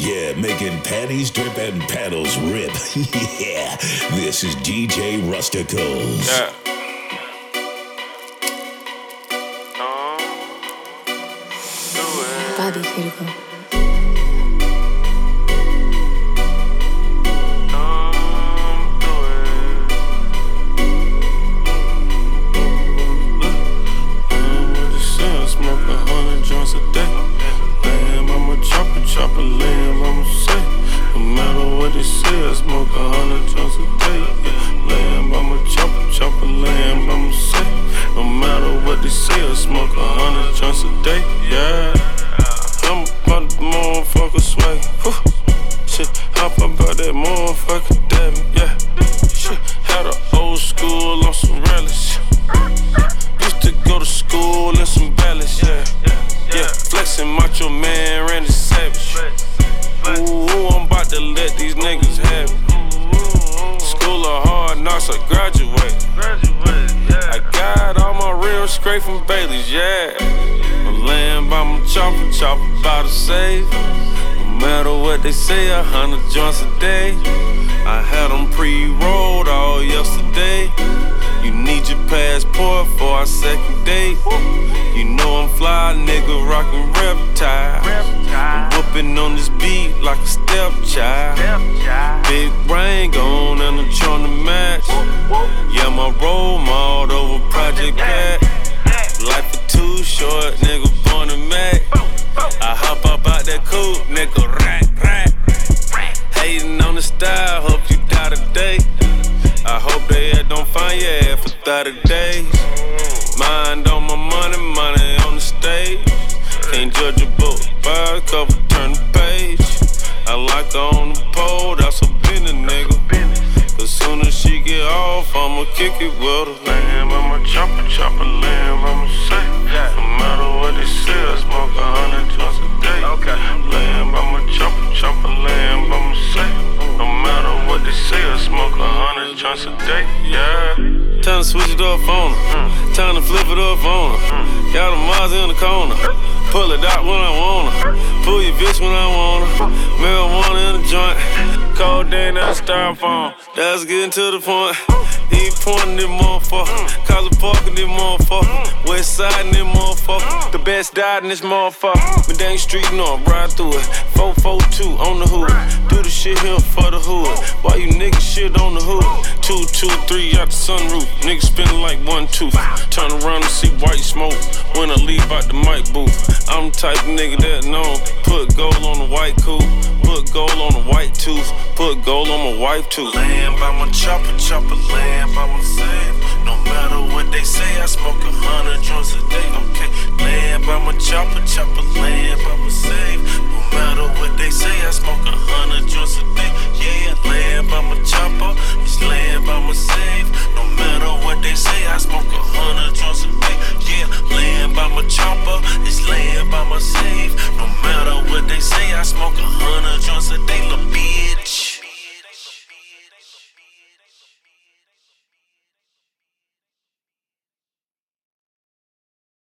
Yeah, making panties drip and paddles rip. Yeah, this is DJ Rusticles. Yeah. Bobby Critical. Smoke 100 joints a day. Lamb, I'm a chopper lamb, I'ma say. No matter what they say, I smoke 100 joints a day. Yeah. Lamb, I'm a chopper lamb, I'ma say. No matter what they say, I smoke 100 joints a day. Yeah. I'm about the motherfucker swag. Shit, hop about that motherfucker dabby. Yeah. Shit, had an old school on some relish. Used to go to school in some balance, yeah. Yeah, flexing macho man, Randy Savage. Ooh, I'm about to let these niggas have it. School of hard knocks, I graduate. I got all my rims straight from Bailey's, yeah. A lamb, I'm a chopper by the save. No matter what they say, 100 joints a day. I had them pre-rolled all yesterday. You need your passport for our second date. You know I'm fly, nigga, rockin' reptile. I'm whooping on this beat like a stepchild. Big ring on and I'm tryna match. Yeah, my role model over Project Pat. Life is too short, nigga, born to Mac. I hop up out that coupe, nigga, rack. Hating on the style, hope you die today. I hope they don't find your ass for 30 days. Mind on my money on the stage. Can't judge a book by a cover, turn the page. I like her on the pole, that's a business nigga. Cause soon as she get off, I'ma kick it with her. Lamb, I'm a chopper lamb, I'ma say. No matter what they say, I smoke 100 joints a day. Lamb, I'm a chopper lamb, I'ma say. No matter what they say, I smoke 100 joints a day, yeah. Time to switch it up on her. Time to flip it up on her. Got a Mars in the corner. Pull it out when I want her. Pull your bitch when I want her. Marijuana in the joint. Codeine and styrofoam. Let's get into the point. He pointing this motherfucker. College Park in this motherfucker. West Side in this motherfucker. The best died in this motherfucker. Medang Street, no, I'm ride through it. 442 on the hood. Do the shit here for the hood. Why you niggas shit on the hood? 2, 2, 3 out the sunroof. Niggas spinning like 1 tooth. Turn around and see white smoke when I leave out the mic booth. I'm the type of nigga that know. Put gold on the white coupe. Put gold on the white tooth. Put gold on my wife too. Lamb, I'm a chopper lamb, I'm a save. No matter what they say, I smoke 100 joints a day. Okay, lamb, I'm a chopper